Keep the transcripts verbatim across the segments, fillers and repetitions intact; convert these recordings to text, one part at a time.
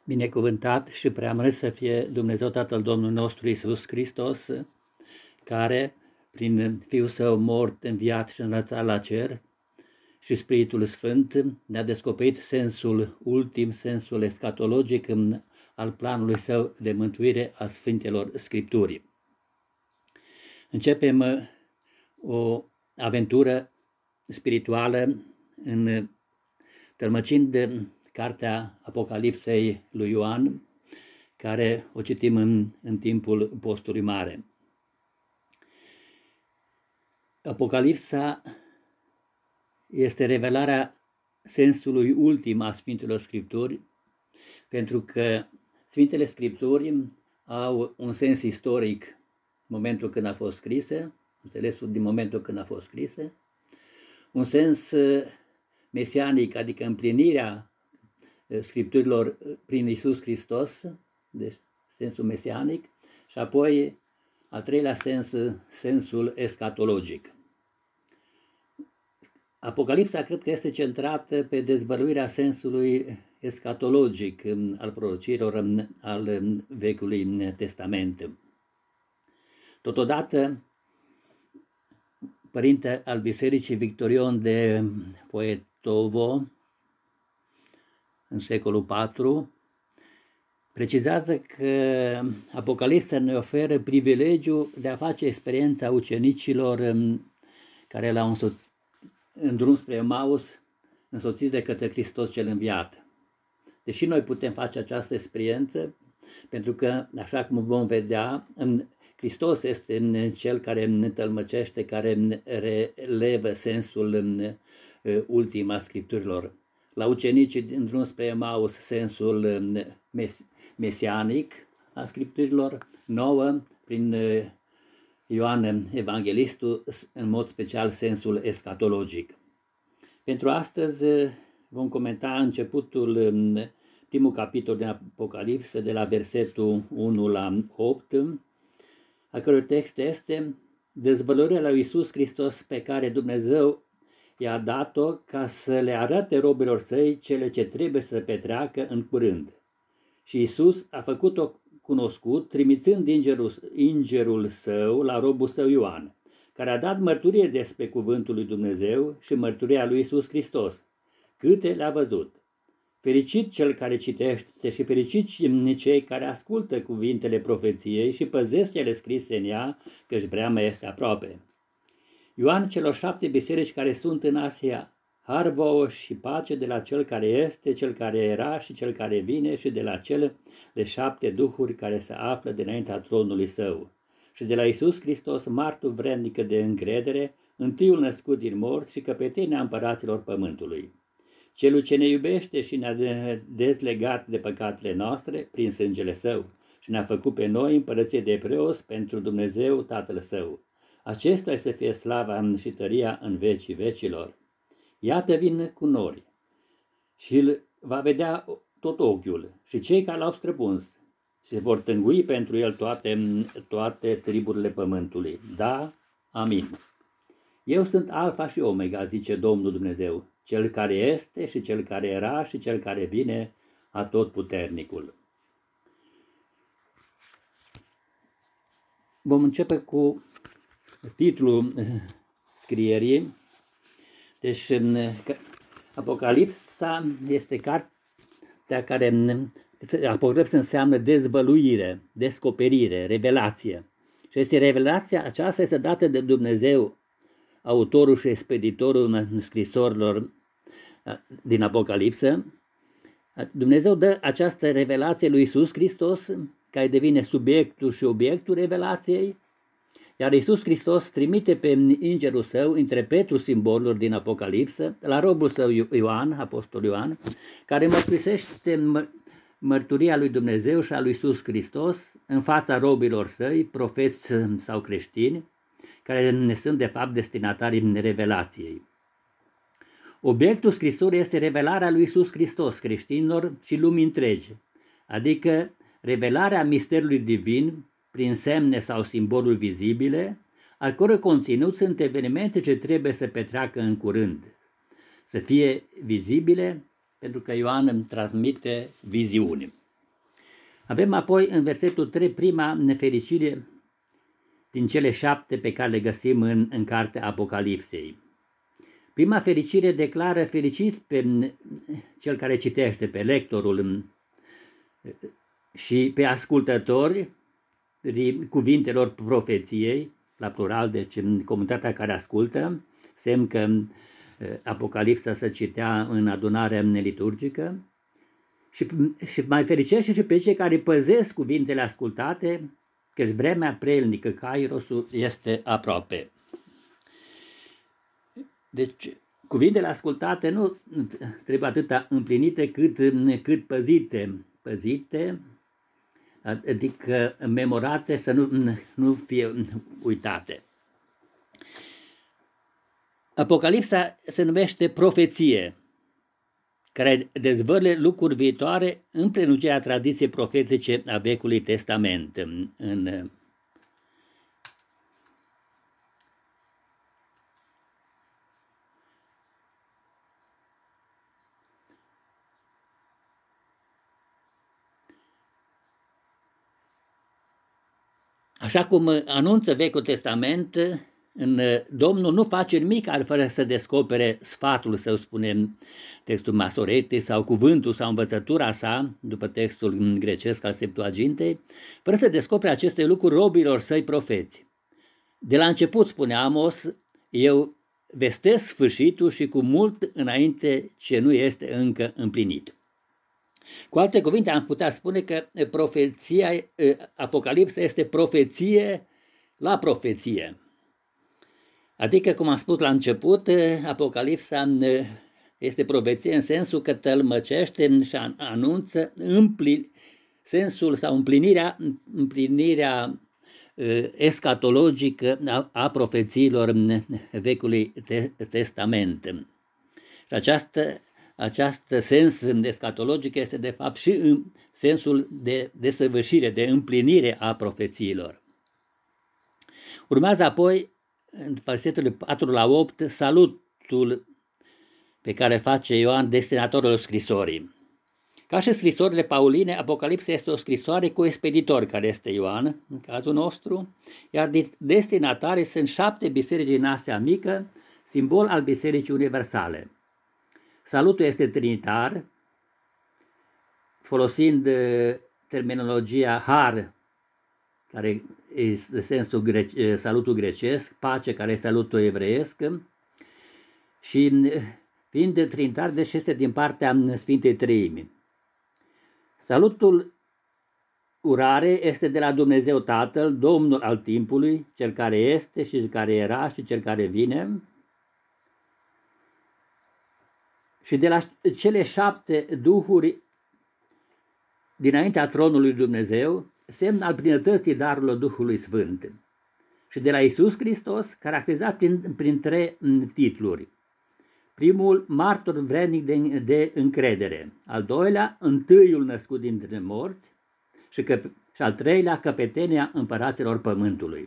Binecuvântat și preamărât să fie Dumnezeu Tatăl Domnului nostru Iisus Hristos, care, prin Fiul Său mort, înviat și înălțat la cer, și Spiritul Sfânt ne-a descoperit sensul ultim, sensul escatologic al planului Său de mântuire a Sfintelor Scripturii. Începem o aventură spirituală în tălmăcind cartea Apocalipsei lui Ioan, care o citim în, în timpul postului mare. Apocalipsa este revelarea sensului ultim a Sfintelor Scripturi, pentru că Sfintele Scripturi au un sens istoric în momentul când a fost scrise, înțelesul din momentul când a fost scrise, un sens mesianic, adică împlinirea Scripturilor prin Iisus Hristos, deci sensul mesianic, și apoi al treilea sens, sensul escatologic. Apocalipsa cred că este centrată pe dezvăluirea sensului escatologic al prorociilor al Vechiului Testament. Totodată, părinte al Bisericii Victorion de Poetovo, în secolul patru, precizează că Apocalipsa ne oferă privilegiul de a face experiența ucenicilor care l-au însoțit în drum spre Emaus, însoțiți de către Hristos cel înviat. Deși noi putem face această experiență, pentru că, așa cum vom vedea, Hristos este Cel care ne tălmăcește, care relevă sensul ultim al Scripturilor. La ucenicii în drum spre Emaus, sensul mes mesianic al Scripturilor, nouă, prin Ioan Evanghelistul, în mod special sensul escatologic. Pentru astăzi vom comenta începutul, primul capitol din Apocalipsă, de la versetul unu la opt, a cărui text este dezvăluirea lui Iisus Hristos pe care Dumnezeu i-a dat-o ca să le arate robilor săi cele ce trebuie să petreacă în curând. Și Iisus a făcut-o cunoscut, trimițând îngerul, îngerul său la robul său Ioan, care a dat mărturie despre cuvântul lui Dumnezeu și mărturia lui Iisus Hristos, câte le-a văzut. Fericit cel care citește și fericit cei care ascultă cuvintele profeției și păzesc cele scrise în ea, căci vremea este aproape. Ioan celor șapte biserici care sunt în Asia, har vouă și pace de la cel care este, cel care era și cel care vine și de la cele de șapte duhuri care se află dinaintea tronului său și de la Iisus Hristos, martul vrednică de încredere, întâiul născut din morți și căpetenia împăraților pământului. Celul ce ne iubește și ne-a dezlegat de păcatele noastre prin sângele său și ne-a făcut pe noi împărăție de preoți pentru Dumnezeu Tatăl Său. Acestuia să fie slava și tăria în vecii vecilor. Iată vin cu nori și îl va vedea tot ochiul și cei care l-au străpuns se vor tângui pentru el toate, toate triburile pământului. Da, amin. Eu sunt Alfa și Omega, zice Domnul Dumnezeu, cel care este și cel care era și cel care vine, Atotputernicul. Vom începe cu titlul scrierii. Deci, Apocalipsa este cartea care, Apocalipsa înseamnă dezvăluire, descoperire, revelație. Și este revelația aceasta este dată de Dumnezeu, autorul și expeditorul scrisorilor din Apocalipsă. Dumnezeu dă această revelație lui Iisus Hristos, care devine subiectul și obiectul revelației, iar Iisus Hristos trimite pe îngerul său, interpretul simbolurilor din Apocalipsă, la robul său Ioan, apostol Ioan, care mărturisește mărturia lui Dumnezeu și a lui Iisus Hristos în fața robilor săi, profeți sau creștini, care ne sunt de fapt destinatarii revelației. Obiectul scrisorii este revelarea lui Iisus Hristos creștinilor și lumii întregi, adică revelarea misterului divin prin semne sau simboluri vizibile, al căror conținut sunt evenimente ce trebuie să petreacă în curând, să fie vizibile, pentru că Ioan îmi transmite viziuni. Avem apoi în versetul trei prima nefericire din cele șapte pe care le găsim în, în cartea Apocalipsei. Prima fericire declară fericit pe cel care citește, pe lectorul și pe ascultători cuvintelor profeției, la plural, deci comunitatea care ascultă, semn că Apocalipsa se citea în adunarea liturgică, și, și mai fericește și pe cei care păzesc cuvintele ascultate, căci vremea preelnică, Kairosul, este aproape. Deci, cuvintele ascultate nu trebuie atât împlinite cât, cât păzite, păzite, adică memorate, să nu, nu fie uitate. Apocalipsa se numește profeție, care dezvăluie lucruri viitoare în prelungirea tradiției profetice a Vechiului Testament. În, în Așa cum anunță Vechiul Testament, în Domnul nu face nimic fără să descopere sfatul său, spunem textul Masoretic, sau cuvântul sau învățătura sa, după textul grecesc al Septuagintei, fără să descopere aceste lucruri robilor săi profeți. De la început, spune Amos, eu vestesc sfârșitul și cu mult înainte ce nu este încă împlinit. Cu alte cuvinte, am putea spune că profeția, Apocalipsa este profeție la profeție. Adică, cum am spus la început, Apocalipsa este profeție în sensul că tălmăcește și anunță împlin, sensul sau împlinirea, împlinirea escatologică a, a profețiilor Vechiului Testament. Și această Acest sens escatologic este de fapt și în sensul de desăvârșire, de împlinire a profețiilor. Urmează apoi, în versetele patru la opt, salutul pe care face Ioan, destinatorul scrisorii. Ca și scrisorile pauline, Apocalipsa este o scrisoare cu expeditor, care este Ioan, în cazul nostru, iar destinatarii sunt șapte biserici din Asia Mică, simbol al Bisericii Universale. Salutul este trinitar, folosind terminologia har, care este sensul grece, salutul grecesc, pace, care este salutul evreiesc, și fiind trinitar, deci este din partea Sfintei Treimi. Salutul urare este de la Dumnezeu Tatăl, Domnul al timpului, Cel care este și Cel care era și Cel care vine, și de la cele șapte duhuri dinaintea tronului Dumnezeu, semn al plinătății darurilor Duhului Sfânt. Și de la Iisus Hristos, caracterizat prin, prin trei titluri. Primul, martor vrednic de, de încredere. Al doilea, întâiul născut dintre morți. Și, că, și al treilea, căpetenia împăraților pământului.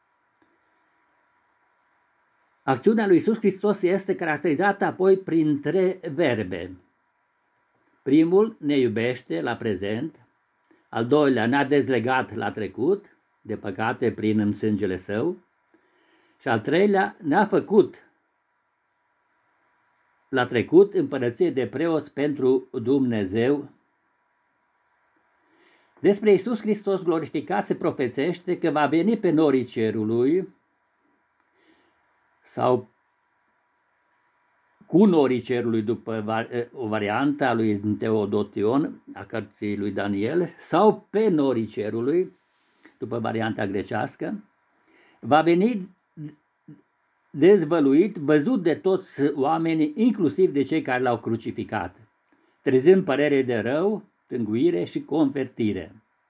Acțiunea lui Iisus Hristos este caracterizată apoi prin trei verbe. Primul, ne iubește la prezent. Al doilea, ne-a dezlegat la trecut, de păcate prin sângele său. Și al treilea, ne-a făcut la trecut împărăție de preoți pentru Dumnezeu. Despre Iisus Hristos glorificat se profețește că va veni pe norii cerului, sau cu norii cerului, după o variantă a lui Teodotion, a cărții lui Daniel, sau pe norii cerului, după varianta grecească, va veni dezvăluit, văzut de toți oamenii, inclusiv de cei care l-au crucificat, trezând părere de rău, tânguire și convertire.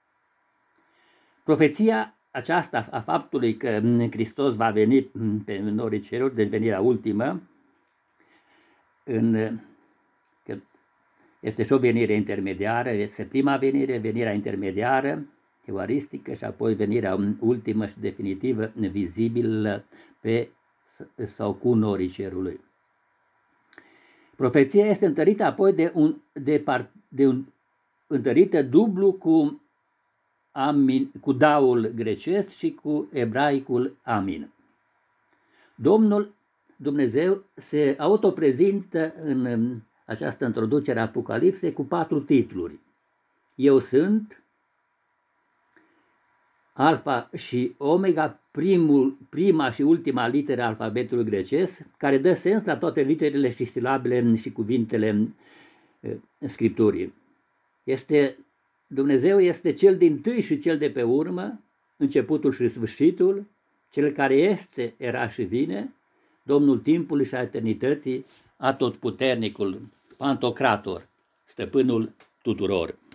Profeția aceasta a faptului că Hristos va veni pe norii ceruri, deci venirea ultimă, în, că este și o venire intermediară, este prima venire, venirea intermediară, euaristică, și apoi venirea ultimă și definitivă, vizibilă pe sau cu norii cerului. Profeția este întărită apoi de un, de, par, de un întărită dublu cu amin, cu daul grecesc și cu ebraicul amin. Domnul Dumnezeu se autoprezintă în această introducere a Apocalipsei cu patru titluri. Eu sunt Alfa și Omega, primul, prima și ultima literă a alfabetului grecesc, care dă sens la toate literele și silabele și cuvintele Scripturii. Este, Dumnezeu este cel din tâi și cel de pe urmă, începutul și sfârșitul, cel care este, era și vine, Domnul timpului și a eternității, atotputernicul, Pantocrator, stăpânul tuturor.